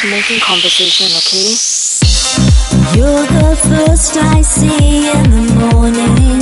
to making conversation, okay? You're the first I see in the morning.